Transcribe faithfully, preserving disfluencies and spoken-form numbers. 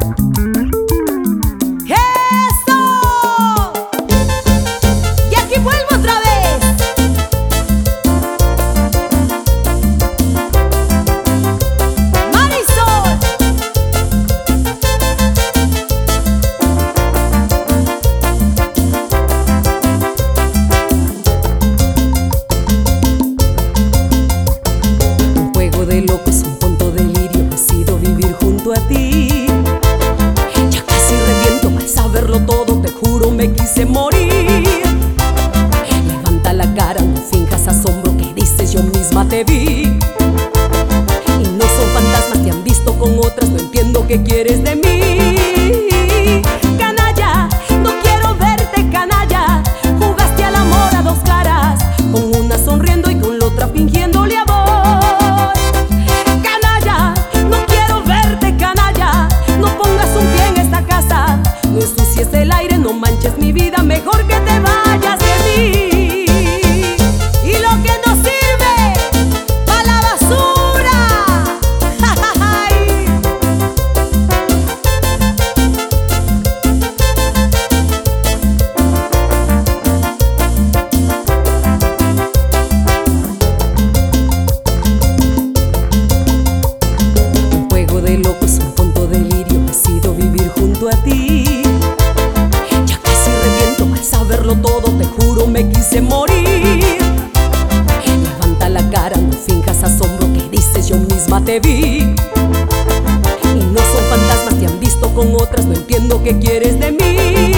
¡Eso! Y aquí vuelvo otra vez. Marisol. Un juego de locos, un tonto delirio, decido vivir junto a ti. Ya casi reviento al saberlo todo, te juro me quise morir. Levanta la cara, no finjas asombro, que dices yo misma te vi. Y no son fantasmas, te han visto con otras, no entiendo qué quieres de mí. Canalla, no quiero verte canalla, jugaste al amor a dos caras, con una sonriendo y con la otra fingiéndole amor. Canalla, no quiero verte canalla, no pongas un pie en esta casa, no ensucies el aire, no manches mi vida, mejor que te vayas de mí. Y lo que no sirve, a la basura. ¡Ay! Un juego de locos, un tonto delirio, decido vivir junto a ti. Ya casi reviento al saberlo todo, te juro me quise morir. Levanta la cara, no finjas asombro, que dices yo misma te vi. Y no son fantasmas, te han visto con otras, no entiendo qué quieres de mí.